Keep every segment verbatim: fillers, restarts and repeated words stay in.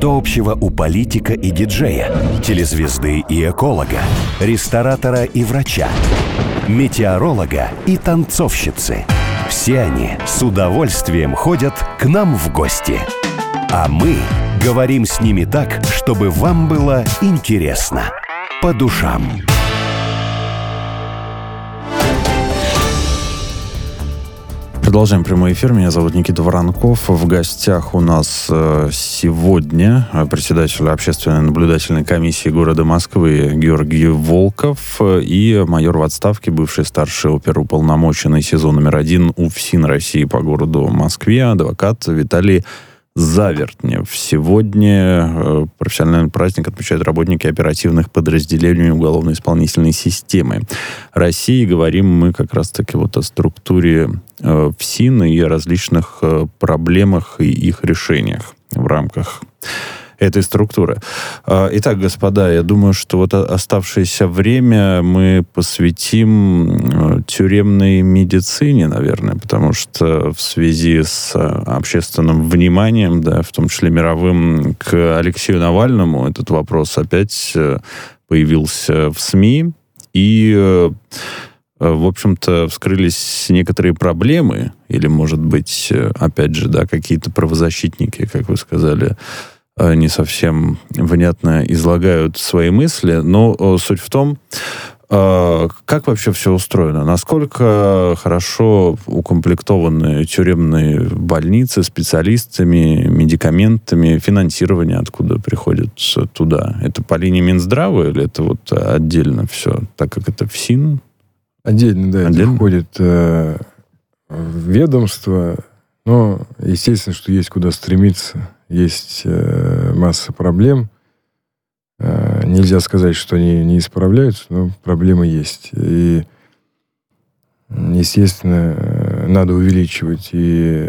Что общего у политика и диджея, телезвезды и эколога, ресторатора и врача, метеоролога и танцовщицы? Все они с удовольствием ходят к нам в гости. А мы говорим с ними так, чтобы вам было интересно. По душам. Продолжаем прямой эфир. Меня зовут Никита Воронков. В гостях у нас сегодня председатель общественной наблюдательной комиссии города Москвы Георгий Волков и майор в отставке, бывший старший оперуполномоченный СИЗО номер один УФСИН России по городу Москве, адвокат Виталий Завертнев. Сегодня профессиональный праздник отмечают работники оперативных подразделений уголовно-исполнительной системы России. Говорим мы как раз-таки вот о структуре э, ФСИН и о различных э, проблемах и их решениях в рамках этой структуры. Итак, господа, я думаю, что вот оставшееся время мы посвятим тюремной медицине, наверное, потому что в связи с общественным вниманием, да, в том числе мировым, к Алексею Навальному этот вопрос опять появился в СМИ, и, в общем-то, вскрылись некоторые проблемы, или, может быть, опять же, да, какие-то правозащитники, как вы сказали, не совсем внятно излагают свои мысли, но суть в том, как вообще все устроено, насколько хорошо укомплектованы тюремные больницы специалистами, медикаментами, финансирование откуда приходит туда. Это по линии Минздрава или это вот отдельно все, так как это ФСИН? Отдельно, да, отдельно? это входит э, в ведомство, но естественно, что есть куда стремиться. Есть э, масса проблем. Э, нельзя сказать, что они не исправляются, но проблемы есть. И, естественно, надо увеличивать и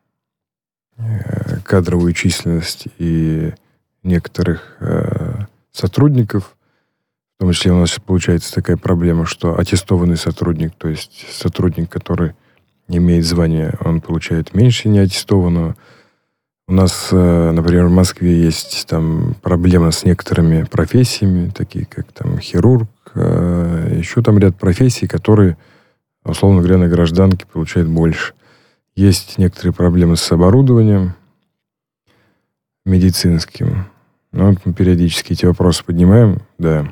э, кадровую численность и некоторых э, сотрудников. В том числе у нас получается такая проблема, что аттестованный сотрудник, то есть сотрудник, который имеет звание, он получает меньше неаттестованного. У нас, например, в Москве есть там проблема с некоторыми профессиями, такие как там хирург, еще там ряд профессий, которые, условно говоря, на гражданке получают больше. Есть некоторые проблемы с оборудованием медицинским. Но вот мы периодически эти вопросы поднимаем, да.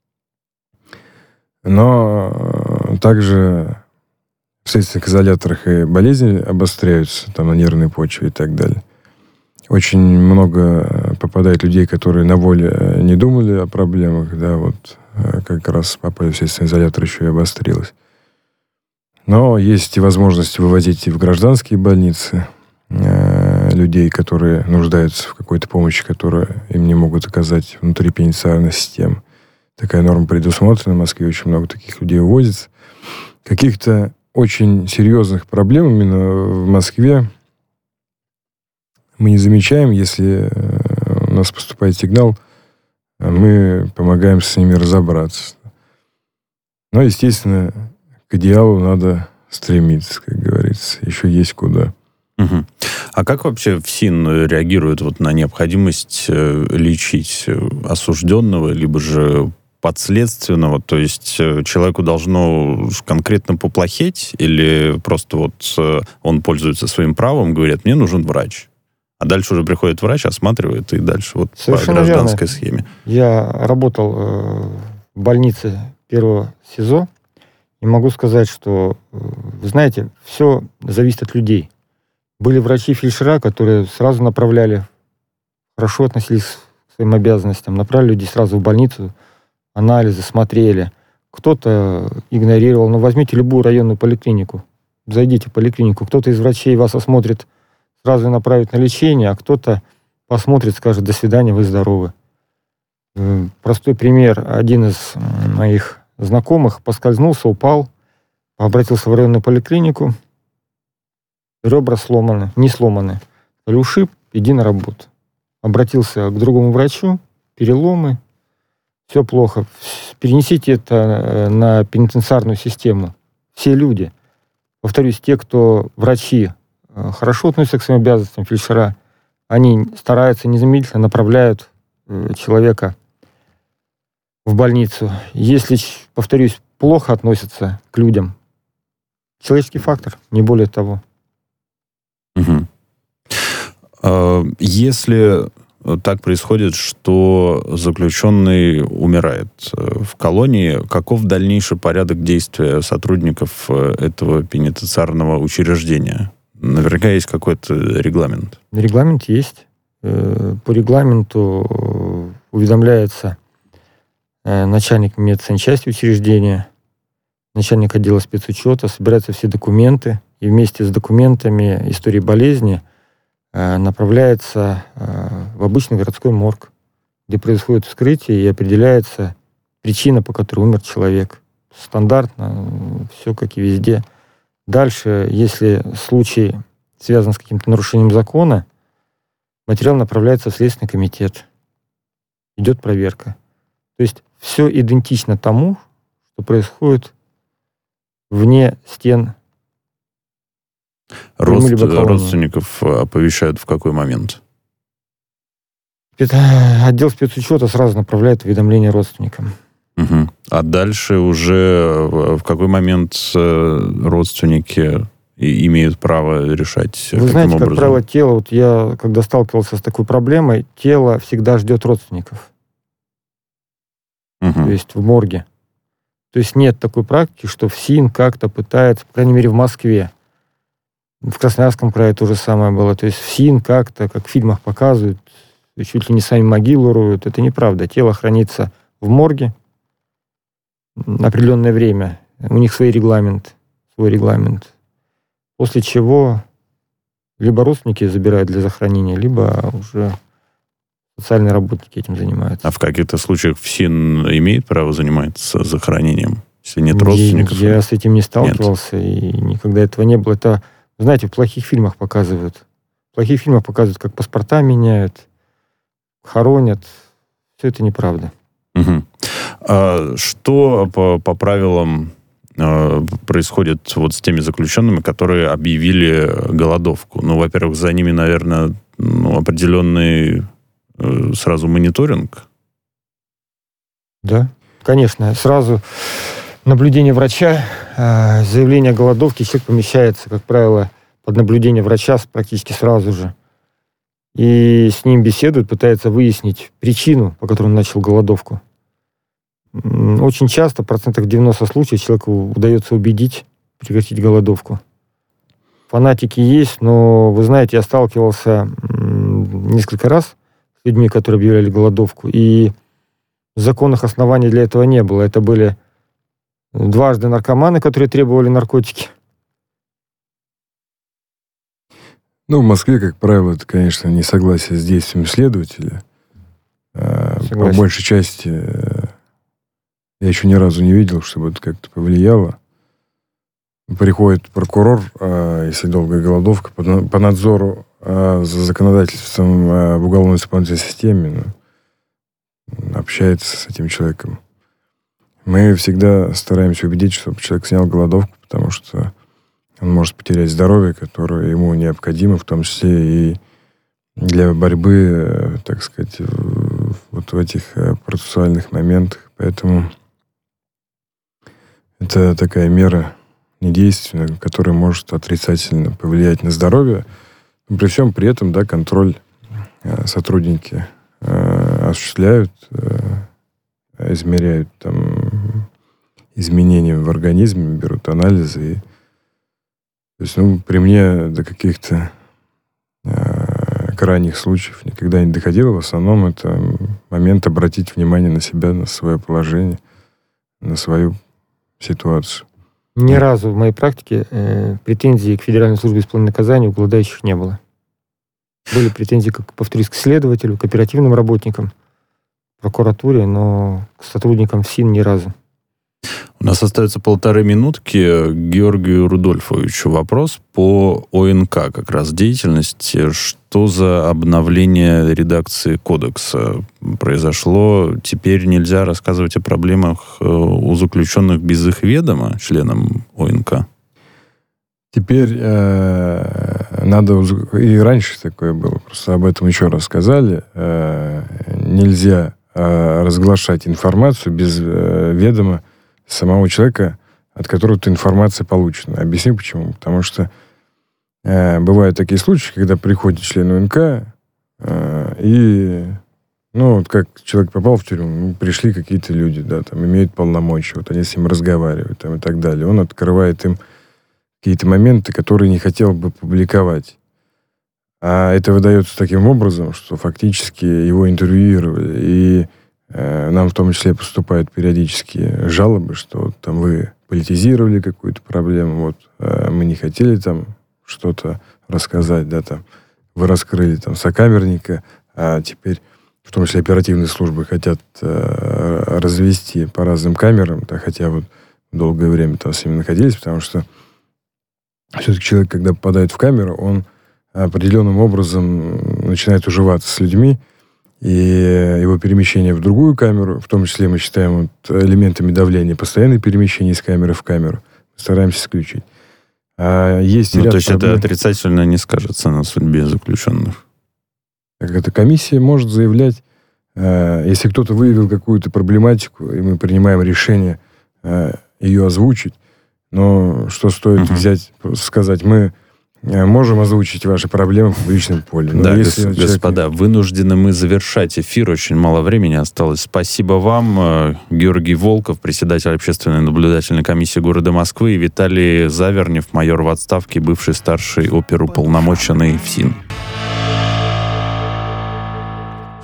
Но также в следственных изоляторах и болезни обостряются там на нервной почве и так далее. Очень много попадает людей, которые на воле не думали о проблемах, да, вот как раз попали в следственный изолятор, еще и обострилось. Но есть и возможность вывозить и в гражданские больницы э, людей, которые нуждаются в какой-то помощи, которую им не могут оказать внутри пенитенциарной системы. Такая норма предусмотрена, в Москве очень много таких людей увозится. Каких-то очень серьезных проблем именно в Москве мы не замечаем. Если у нас поступает сигнал, мы помогаем с ними разобраться. Но, естественно, к идеалу надо стремиться, как говорится. Еще есть куда. Угу. А как вообще ФСИН реагирует вот на необходимость лечить осужденного, либо же подследственного? То есть человеку должно конкретно поплохеть, или просто вот он пользуется своим правом, говорит, мне нужен врач? А дальше уже приходит врач, осматривает, и дальше вот совершенно по гражданской верно. схеме. Я работал э, в больнице первого СИЗО, и могу сказать, что, э, вы знаете, все зависит от людей. Были врачи-фельдшера, которые сразу направляли, хорошо относились к своим обязанностям, направили людей сразу в больницу, анализы смотрели. Кто-то игнорировал. Ну, возьмите любую районную поликлинику, зайдите в поликлинику, кто-то из врачей вас осмотрит, сразу направит на лечение, а кто-то посмотрит, скажет, до свидания, вы здоровы. Простой пример. Один из моих знакомых поскользнулся, упал, обратился в районную поликлинику, ребра сломаны, не сломаны. Сказали, ушиб, иди на работу. Обратился к другому врачу, переломы, все плохо. Перенесите это на пенитенциарную систему. Все люди, повторюсь, те, кто врачи, хорошо относятся к своим обязанностям, фельдшера, они стараются незамедлительно направляют человека в больницу. Если, повторюсь, плохо относятся к людям, человеческий фактор, не более того. Угу. Если так происходит, что заключенный умирает в колонии, каков дальнейший порядок действия сотрудников этого пенитенциарного учреждения? Наверняка есть какой-то регламент. Регламент есть. По регламенту уведомляется начальник медсанчасти учреждения, начальник отдела спецучета, собираются все документы, и вместе с документами истории болезни направляется в обычный городской морг, где происходит вскрытие и определяется причина, по которой умер человек. Стандартно, все как и везде. Дальше, если случай связан с каким-то нарушением закона, материал направляется в Следственный комитет. Идет проверка. То есть все идентично тому, что происходит вне стен. Рост, родственников оповещают в какой момент? Это отдел спецучета сразу направляет уведомление родственникам. Угу. А дальше уже в какой момент родственники имеют право решать? Вы знаете, образом? Как правило, тело, вот я, когда сталкивался с такой проблемой, тело всегда ждет родственников. Угу. То есть в морге. То есть нет такой практики, что ФСИН как-то пытается, по крайней мере, в Москве. В Красноярском крае то же самое было. То есть ФСИН как-то, как в фильмах показывают, чуть ли не сами могилу роют. Это неправда. Тело хранится в морге на определенное время. У них свой регламент. Свой регламент. После чего либо родственники забирают для захоронения, либо уже социальные работники этим занимаются. А в каких-то случаях ФСИН имеет право заниматься захоронением, если нет родственников? Я, я с этим не сталкивался, нет. И никогда этого не было. Это, знаете, в плохих фильмах показывают. В плохих фильмах показывают, как паспорта меняют, хоронят. Все это неправда. Угу. А что по, по правилам э, происходит вот с теми заключенными, которые объявили голодовку? Ну, во-первых, за ними, наверное, ну, определенный э, сразу мониторинг. Да, конечно. Сразу наблюдение врача, э, заявление о голодовке, человек помещается, как правило, под наблюдение врача практически сразу же. И с ним беседуют, пытаются выяснить причину, по которой он начал голодовку. Очень часто, в процентах девяносто случаев, человеку удается убедить прекратить голодовку. Фанатики есть, но, вы знаете, я сталкивался несколько раз с людьми, которые объявляли голодовку, и законных оснований для этого не было. Это были дважды наркоманы, которые требовали наркотики. Ну, в Москве, как правило, это, конечно, не согласие с действием следователя. Согласен. По большей части я еще ни разу не видел, чтобы это как-то повлияло. Приходит прокурор, если долгая голодовка, по надзору за законодательством в уголовно-исполнительной системе, ну, общается с этим человеком. Мы всегда стараемся убедить, чтобы человек снял голодовку, потому что он может потерять здоровье, которое ему необходимо, в том числе и для борьбы, так сказать, вот в этих процессуальных моментах. Поэтому это такая мера недейственная, которая может отрицательно повлиять на здоровье. Но при всем при этом, да, контроль сотрудники осуществляют, измеряют там изменения в организме, берут анализы. И, то есть, ну, при мне до каких-то э, крайних случаев никогда не доходило. В основном это момент обратить внимание на себя, на свое положение, на свою ситуацию. Ни разу в моей практике э, претензий к Федеральной службе исполнения наказания у голодающих не было. Были претензии, как, повторюсь, к следователю, к оперативным работникам, прокуратуре, но к сотрудникам ФСИН ни разу. У нас остается полторы минутки. Георгию Рудольфовичу вопрос по ОНК, как раз деятельности. Что за обновление редакции кодекса произошло? Теперь нельзя рассказывать о проблемах у заключенных без их ведома, членам ОНК? Теперь э, надо... И раньше такое было, просто об этом еще раз сказали. Э, нельзя э, разглашать информацию без э, ведома самого человека, от которого эта информация получена. Объясню почему. Потому что э, бывают такие случаи, когда приходит член УНК э, и... Ну, вот как человек попал в тюрьму, ну, пришли какие-то люди, да, там, имеют полномочия, вот они с ним разговаривают, там, и так далее. Он открывает им какие-то моменты, которые не хотел бы публиковать. А это выдается таким образом, что фактически его интервьюировали, и э, нам в том числе поступают периодически жалобы, что вот, там вы политизировали какую-то проблему, вот, э, мы не хотели там что-то рассказать, да, там, вы раскрыли там сокамерника, а теперь в том числе оперативные службы хотят э, развести по разным камерам, да, хотя вот долгое время там с ними находились, потому что все-таки человек, когда попадает в камеру, он определенным образом начинает уживаться с людьми, и его перемещение в другую камеру, в том числе мы считаем вот элементами давления, постоянное перемещение из камеры в камеру, стараемся исключить. А есть ну, ряд то есть проблем. это отрицательно не скажется на судьбе заключенных? Эта комиссия может заявлять, э, если кто-то выявил какую-то проблематику, и мы принимаем решение э, ее озвучить, но что стоит uh-huh. взять, сказать, мы э, можем озвучить ваши проблемы в публичном поле. Но да, если гос- человек... господа, вынуждены мы завершать эфир, очень мало времени осталось. Спасибо вам, Георгий Волков, председатель общественной наблюдательной комиссии города Москвы, и Виталий Завернев, майор в отставке, бывший старший оперуполномоченный ФСИН.